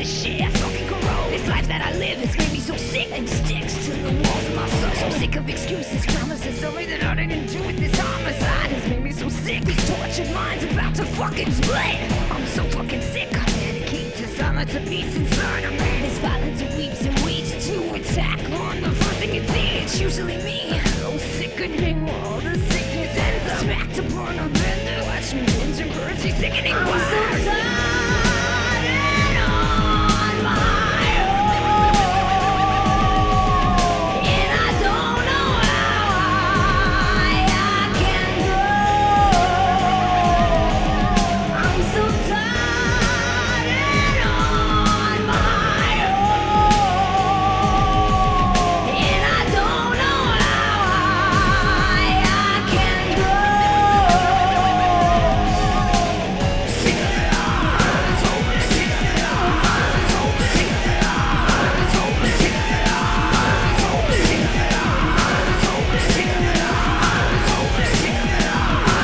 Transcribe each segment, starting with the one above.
this shit that fucking corrodes. This life that I live has made me so sick and sticks to the walls of my soul. So sick of excuses, promises, tell me that I didn't do it. This homicide has made me so sick. These tortured minds about to fucking split. I'm so fucking sick. I dedicate to silence the beast inside of me. This violence weeps and waits to attack on the first thing it sees. It's usually me. So sickening where all the sickness ends up. Smacked upon a bender. Watch me binge and purge these sickening words. I'm so tired and on my own. And I don't know how high I can go. I'm so tired and on my own. And I don't know how high I can go. Sick of it all. Sick of it all. Sick of it all. Sick of it all. Sick of it all. Sick of it all. Sick of it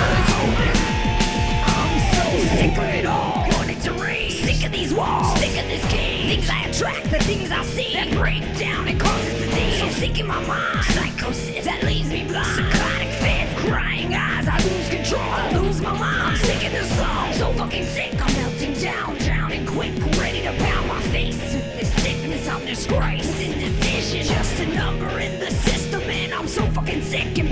all. I'm so sick of it all. Wanting to rage. Sick of these walls. Sick of this game. Things I attract, the things I see that break down and causes disease. So sick in my mind. Psychosis that leaves me blind. Psychotic fits, crying eyes. I lose control. I lose my mind. I'm sick of this song. So fucking sick. I'm melting down, drowning quick, ready to pound my face. This sickness, I'm disgrace. Indecision, just a number in the system, and I'm so fucking sick and